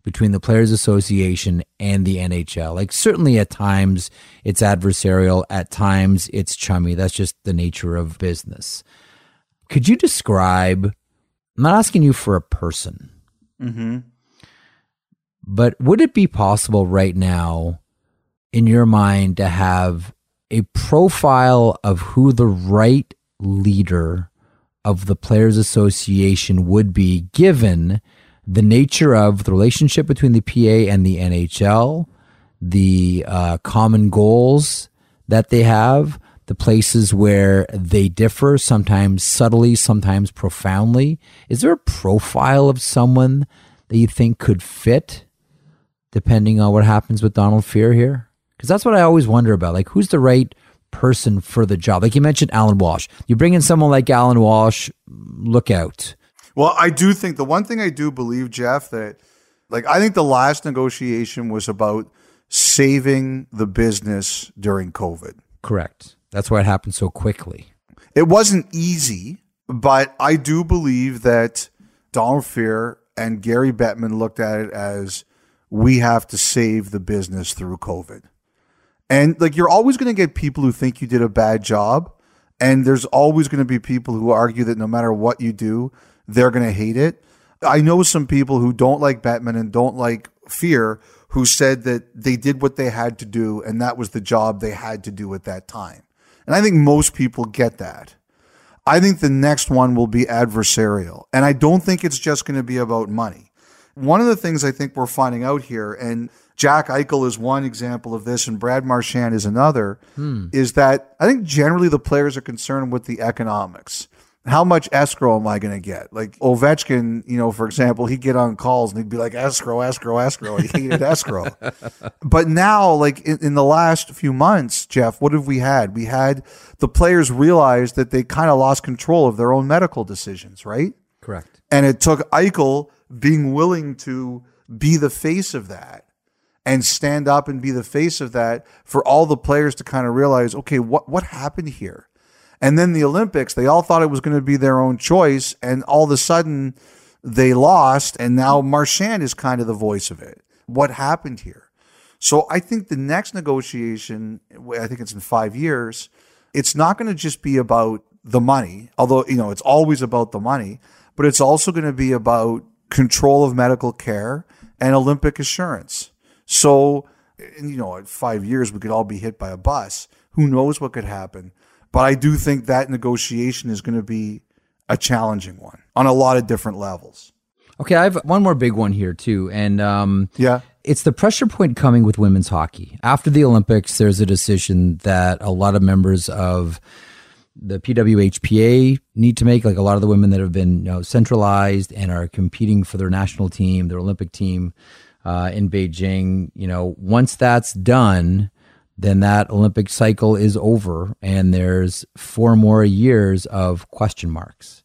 between the Players Association and the N H L. Like, certainly at times it's adversarial, at times it's chummy. That's just the nature of business. Could you describe, I'm not asking you for a person, Mm-hmm. but would it be possible right now in your mind to have a profile of who the right leader of the Players Association would be, given the nature of the relationship between the P A and the N H L, the uh, common goals that they have, the places where they differ, sometimes subtly, sometimes profoundly? Is there a profile of someone that you think could fit, depending on what happens with Donald Fehr here? Because that's what I always wonder about. Like, who's the right person for the job? Like you mentioned, Alan Walsh. You bring in someone like Alan Walsh, look out. Well, I do think the one thing I do believe, Jeff, that like I think the last negotiation was about saving the business during COVID. Correct. That's why it happened so quickly. It wasn't easy, but I do believe that Donald Fehr and Gary Bettman looked at it as, we have to save the business through COVID. And like, you're always going to get people who think you did a bad job. And there's always going to be people who argue that no matter what you do, they're going to hate it. I know some people who don't like Bettman and don't like Fehr who said that they did what they had to do and that was the job they had to do at that time. And I think most people get that. I think the next one will be adversarial. And I don't think it's just going to be about money. One of the things I think we're finding out here, and Jack Eichel is one example of this and Brad Marchand is another, hmm. is that I think generally the players are concerned with the economics. How much escrow am I going to get? Like Ovechkin, you know, for example, he'd get on calls and he'd be like, escrow, escrow, escrow. He hated escrow. But now, like in, in the last few months, Jeff, what have we had? We had the players realize that they kind of lost control of their own medical decisions, right? Correct. And it took Eichel being willing to be the face of that and stand up and be the face of that for all the players to kind of realize, okay, what, what happened here? And then the Olympics, they all thought it was going to be their own choice. And all of a sudden they lost. And now Marchand is kind of the voice of it. What happened here? So I think the next negotiation, I think it's in five years, it's not going to just be about the money, although, you know, it's always about the money, but it's also going to be about control of medical care and Olympic assurance. So, you know, at five years, we could all be hit by a bus. Who knows what could happen? But I do think that negotiation is going to be a challenging one on a lot of different levels. Okay, I have one more big one here too. And um, yeah, it's the pressure point coming with women's hockey. After the Olympics, there's a decision that a lot of members of the P W H P A need to make, like a lot of the women that have been, you know, centralized and are competing for their national team, their Olympic team uh, in Beijing. You know, once that's done, then that Olympic cycle is over and there's four more years of question marks.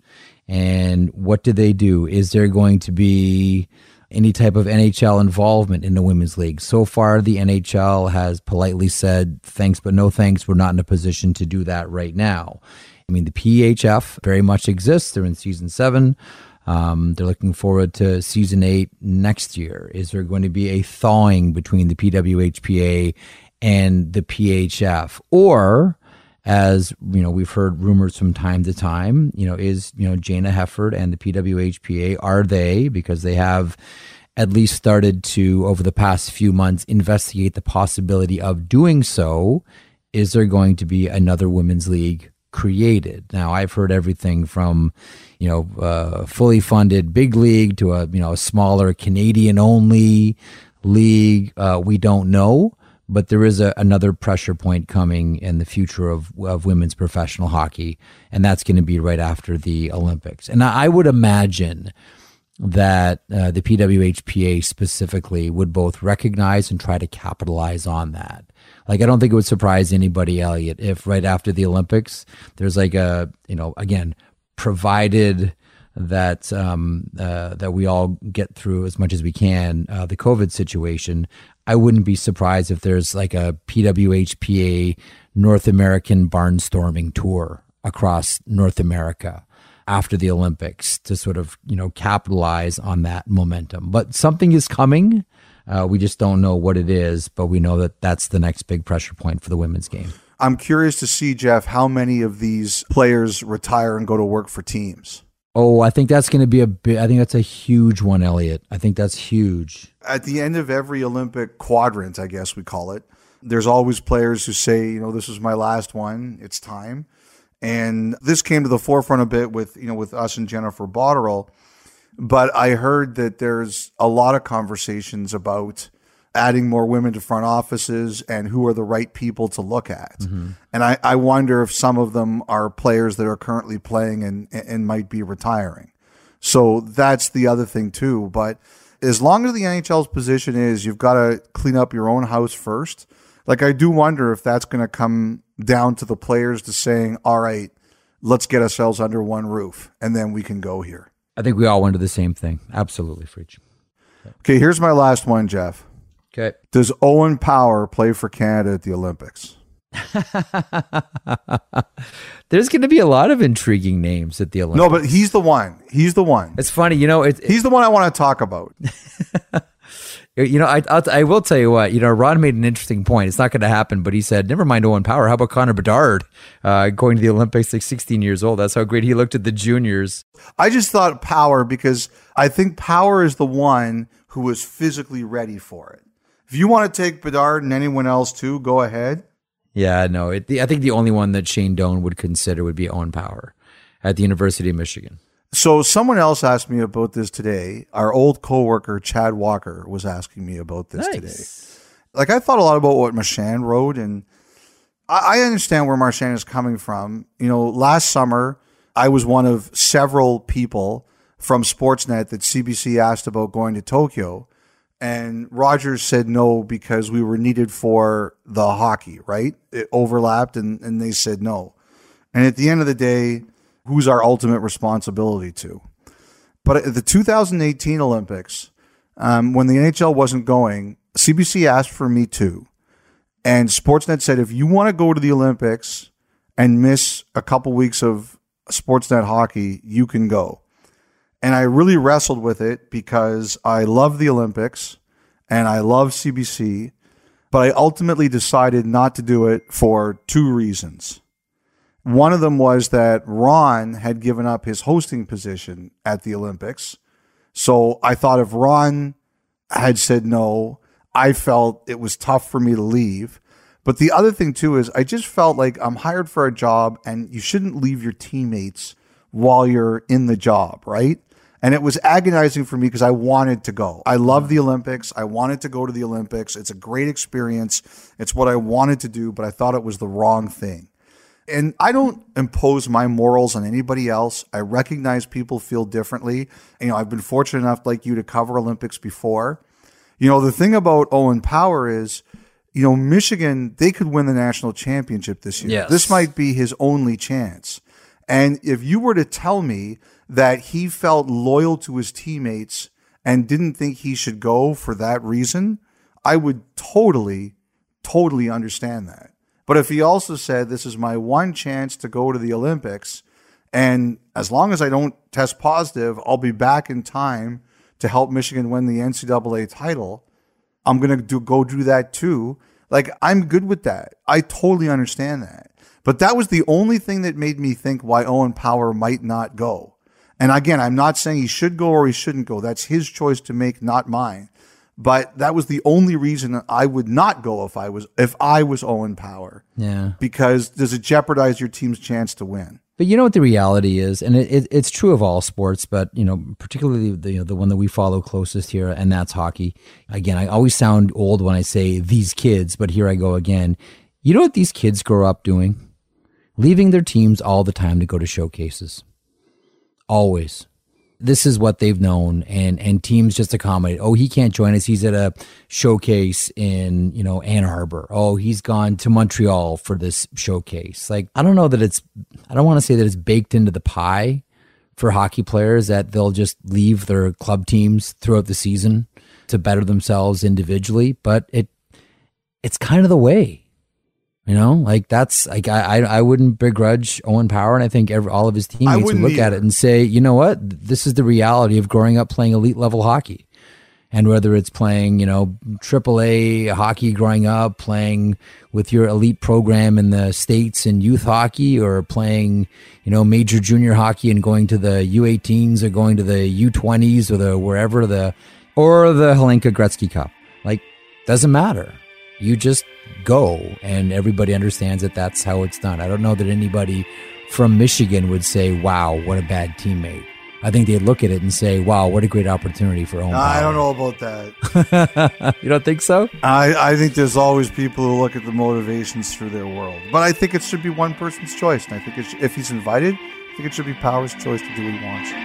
And what do they do? Is there going to be any type of N H L involvement in the women's league? So far, the N H L has politely said, thanks, but no thanks. We're not in a position to do that right now. I mean, the P H F very much exists. They're in season seven. Um, they're looking forward to season eight next year. Is there going to be a thawing between the P W H P A and the P H F? Or, as you know, we've heard rumors from time to time, you know, is, you know, Jayna Hefford and the P W H P A, are they, because they have at least started to, over the past few months, investigate the possibility of doing so, is there going to be another women's league created? Now, I've heard everything from, you know, uh, fully funded big league to a, you know, a smaller Canadian only league. Uh, we don't know. But there is a, another pressure point coming in the future of, of women's professional hockey, and that's going to be right after the Olympics. And I would imagine that uh, the P W H P A specifically would both recognize and try to capitalize on that. Like, I don't think it would surprise anybody, Elliot, if right after the Olympics, there's like a, you know, again, provided that um, uh, that we all get through as much as we can, uh, the COVID situation, I wouldn't be surprised if there's like a P W H P A North American barnstorming tour across North America. after the Olympics to sort of, you know, capitalize on that momentum. But something is coming. Uh, we just don't know what it is, but we know that that's the next big pressure point for the women's game. I'm curious to see, Jeff, how many of these players retire and go to work for teams. Oh, I think that's going to be a big, I think that's a huge one, Elliot. I think that's huge. At the end of every Olympic quadrant, I guess we call it, there's always players who say, you know, this is my last one. It's time. And this came to the forefront a bit with, you know, with us and Jennifer Botterill. But I heard that there's a lot of conversations about adding more women to front offices and who are the right people to look at. Mm-hmm. And I, I wonder if some of them are players that are currently playing and, and might be retiring. So that's the other thing too. But as long as the N H L's position is you've got to clean up your own house first, like I do wonder if that's going to come down to the players to saying, all right, let's get ourselves under one roof and then we can go here. I think we all went to the same thing. Absolutely, Freach. Okay, here's my last one, Jeff. Okay. Does Owen Power play for Canada at the Olympics? There's going to be a lot of intriguing names at the Olympics. No, but he's the one. He's the one. It's funny, you know. It, he's the one I want to talk about. You know, I I'll, I will tell you what. You know, Ron made an interesting point. It's not going to happen, but he said, "Never mind Owen Power. How about Connor Bedard uh, going to the Olympics at sixteen years old? That's how great he looked at the juniors." I just thought Power because I think Power is the one who was physically ready for it. If you want to take Bedard and anyone else too, go ahead. Yeah, no. It, I think the only one that Shane Doan would consider would be Owen Power at the University of Michigan. So someone else asked me about this today. Our old coworker, Chad Walker, was asking me about this nice. today. Like, I thought a lot about what Marchand wrote, and I, I understand where Marchand is coming from. You know, last summer, I was one of several people from Sportsnet that C B C asked about going to Tokyo, and Rogers said no because we were needed for the hockey, right? It overlapped, and, and they said no. And at the end of the day, who's our ultimate responsibility to? But at the two thousand eighteen Olympics, um, when the N H L wasn't going, C B C asked for me too. And Sportsnet said, if you want to go to the Olympics and miss a couple weeks of Sportsnet hockey, you can go. And I really wrestled with it because I love the Olympics and I love C B C, but I ultimately decided not to do it for two reasons. One of them was that Ron had given up his hosting position at the Olympics. So I thought if Ron had said no, I felt it was tough for me to leave. But the other thing too is I just felt like I'm hired for a job and you shouldn't leave your teammates while you're in the job, right? And it was agonizing for me because I wanted to go. I love the Olympics. I wanted to go to the Olympics. It's a great experience. It's what I wanted to do, but I thought it was the wrong thing. And I don't impose my morals on anybody else. I recognize people feel differently. You know, I've been fortunate enough, like you, to cover Olympics before. You know, the thing about Owen Power is, you know, Michigan, they could win the national championship this year. Yes. This might be his only chance. And if you were to tell me that he felt loyal to his teammates and didn't think he should go for that reason, I would totally, totally understand that. But if he also said, this is my one chance to go to the Olympics, and as long as I don't test positive, I'll be back in time to help Michigan win the N C double A title, I'm going to do go do that too. Like, I'm good with that. I totally understand that. But that was the only thing that made me think why Owen Power might not go. And again, I'm not saying he should go or he shouldn't go. That's his choice to make, not mine. But that was the only reason I would not go if I was if I was Owen Power. Yeah. Because does it jeopardize your team's chance to win? But you know what the reality is, and it, it, it's true of all sports, but you know, particularly the you know, the one that we follow closest here, and that's hockey. Again, I always sound old when I say these kids, but here I go again. You know what these kids grow up doing? Leaving their teams all the time to go to showcases. Always. This is what they've known, and and teams just accommodate. Oh, he can't join us. He's at a showcase in, you know, Ann Arbor. Oh, he's gone to Montreal for this showcase. Like, I don't know that it's, I don't want to say that it's baked into the pie for hockey players that they'll just leave their club teams throughout the season to better themselves individually, but it it's kind of the way. You know, like that's like I I, I wouldn't begrudge Owen Power, and I think every, all of his teammates would look either. at it and say, you know what, this is the reality of growing up playing elite level hockey, and whether it's playing, you know, triple A hockey growing up, playing with your elite program in the States in youth hockey, or playing, you know, major junior hockey and going to the U eighteens or going to the U twenties or the wherever the or the Helenka Gretzky Cup, like doesn't matter. You just go, and everybody understands that that's how it's done. I don't know that anybody from Michigan would say, wow, what a bad teammate. I think they'd look at it and say, wow, what a great opportunity for Owen Power. I don't know about that. You don't think so? I, I think there's always people who look at the motivations through their world. But I think it should be one person's choice. And I think it should, if he's invited, I think it should be Power's choice to do what he wants.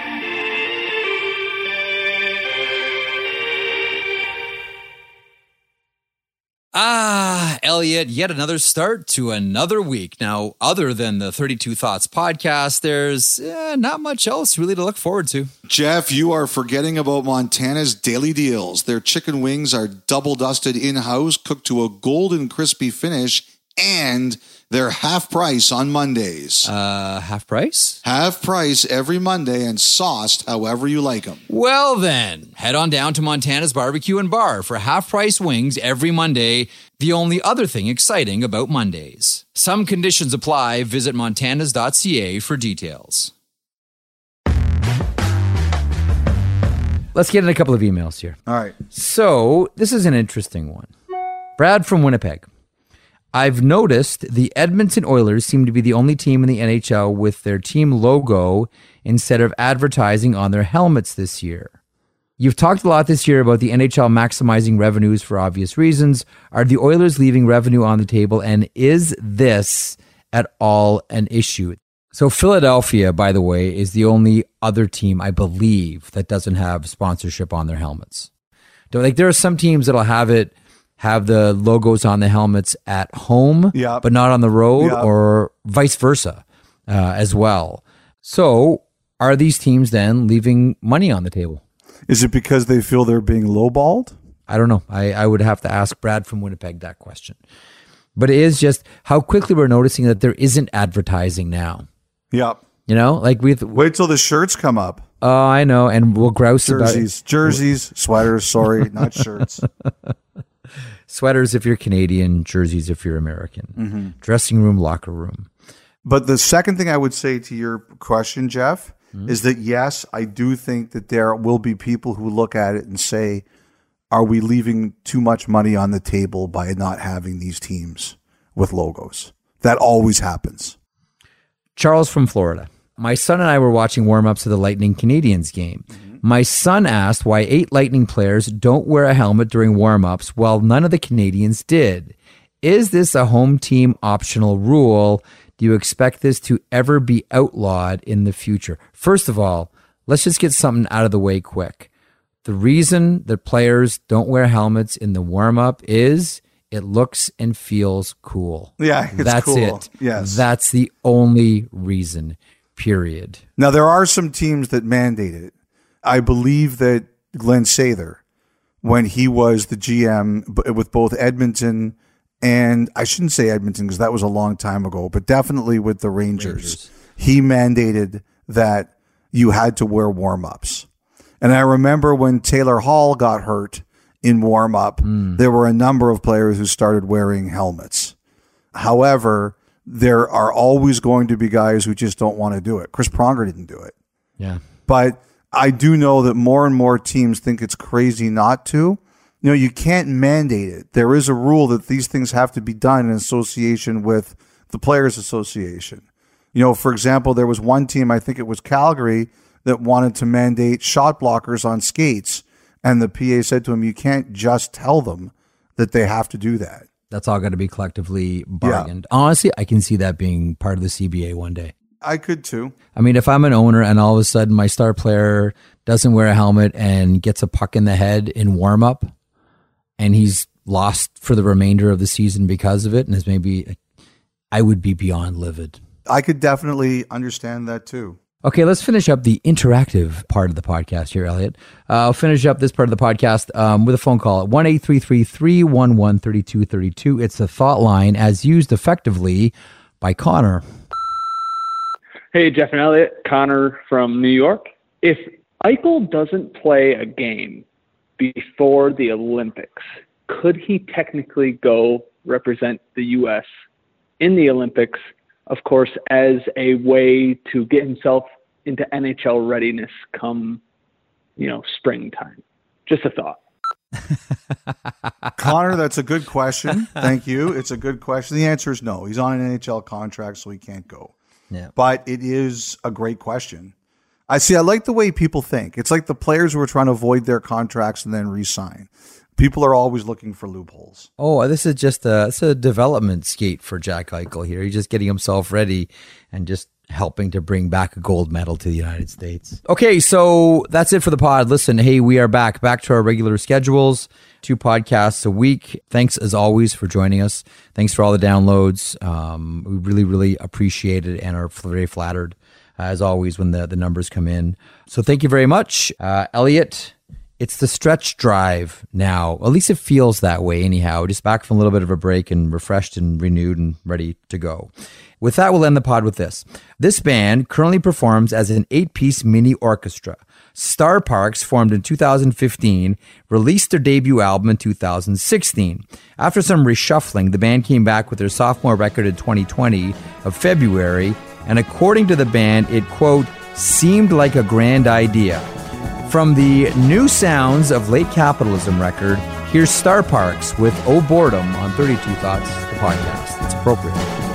Ah, Elliot, yet another start to another week. Now, other than the thirty-two Thoughts podcast, there's eh, not much else really to look forward to. Jeff, you are forgetting about Montana's Daily Deals. Their chicken wings are double dusted in-house, cooked to a golden crispy finish, and they're half price on Mondays. Uh, half price? Half price every Monday and sauced however you like them. Well then, head on down to Montana's Barbecue and Bar for half price wings every Monday. The only other thing exciting about Mondays. Some conditions apply. Visit montanas dot c a for details. Let's get in a couple of emails here. All right. So, this is an interesting one. Brad from Winnipeg. I've noticed the Edmonton Oilers seem to be the only team in the N H L with their team logo instead of advertising on their helmets this year. You've talked a lot this year about the N H L maximizing revenues for obvious reasons. Are the Oilers leaving revenue on the table, and is this at all an issue? So Philadelphia, by the way, is the only other team, I believe, that doesn't have sponsorship on their helmets. Like, there are some teams that'll have it, have the logos on the helmets at home, Yep. but not on the road, Yep. or vice versa uh, as well. So are these teams then leaving money on the table? Is it because they feel they're being lowballed? I don't know. I, I would have to ask Brad from Winnipeg that question. But it is just how quickly we're noticing that there isn't advertising now. Yep. You know, like we. Wait till the shirts come up. Oh, I know, and we'll grouse Jerseys, about it. jerseys, sweaters. Sorry, not shirts. Sweaters if you're Canadian, jerseys if you're American. Mm-hmm. Dressing room, locker room. But the second thing I would say to your question, Jeff, mm-hmm. is that yes, I do think that there will be people who look at it and say, are we leaving too much money on the table by not having these teams with logos? That always happens. Charles from Florida. My son and I were watching warm-ups of the Lightning Canadiens game. Mm-hmm. My son asked why eight Lightning players don't wear a helmet during warm-ups while none of the Canadians did. Is this a home team optional rule? Do you expect this to ever be outlawed in the future? First of all, let's just get something out of the way quick. The reason that players don't wear helmets in the warm-up is it looks and feels cool. Yeah, it's That's cool. it. Yes. That's the only reason, period. Now, there are some teams that mandate it. I believe that Glenn Sather, when he was the G M with both Edmonton and, I shouldn't say Edmonton because that was a long time ago, but definitely with the Rangers, Rangers. he mandated that you had to wear warm-ups. And I remember when Taylor Hall got hurt in warm-up, mm. there were a number of players who started wearing helmets. However, there are always going to be guys who just don't want to do it. Chris Pronger didn't do it. Yeah. But I do know that more and more teams think it's crazy not to. You know, you can't mandate it. There is a rule that these things have to be done in association with the Players Association. You know, for example, there was one team, I think it was Calgary, that wanted to mandate shot blockers on skates. And the P A said to him, you can't just tell them that they have to do that. That's all got to be collectively bargained. Yeah. Honestly, I can see that being part of the C B A one day. I could too. I mean, if I'm an owner and all of a sudden my star player doesn't wear a helmet and gets a puck in the head in warm up and he's lost for the remainder of the season because of it, and is maybe, I would be beyond livid. I could definitely understand that too. Okay, let's finish up the interactive part of the podcast here, Elliot. Uh, I'll finish up this part of the podcast um, with a phone call at one eight three three, three one one, three two three two. It's a thought line as used effectively by Connor. Hey, Jeff and Elliot, Connor from New York. If Eichel doesn't play a game before the Olympics, could he technically go represent the U S in the Olympics, of course, as a way to get himself into N H L readiness come, you know, springtime? Just a thought. Connor, that's a good question. Thank you. It's a good question. The answer is no. He's on an N H L contract, so he can't go. Yeah. But it is a great question. I see. I like the way people think. It's like the players who are trying to avoid their contracts and then re-sign. People are always looking for loopholes. Oh, this is just a, it's a development skate for Jack Eichel here. He's just getting himself ready and just helping to bring back a gold medal to the United States. Okay, so that's it for the pod. Listen, hey, we are back, back to our regular schedules, two podcasts a week. Thanks, as always, for joining us. Thanks for all the downloads. Um, we really, really appreciate it and are very flattered, uh, as always, when the, the numbers come in. So thank you very much. Uh, Elliot, it's the stretch drive now. At least it feels that way anyhow. Just back from a little bit of a break and refreshed and renewed and ready to go. With that, we'll end the pod with this. This band currently performs as an eight-piece mini orchestra. Star Parks, formed in two thousand fifteen, released their debut album in two thousand sixteen. After some reshuffling, the band came back with their sophomore record in twenty twenty of February, and according to the band, it, quote, seemed like a grand idea. From the New Sounds of Late Capitalism record, here's Star Parks with Oh Boredom on thirty-two Thoughts, the podcast. It's appropriate.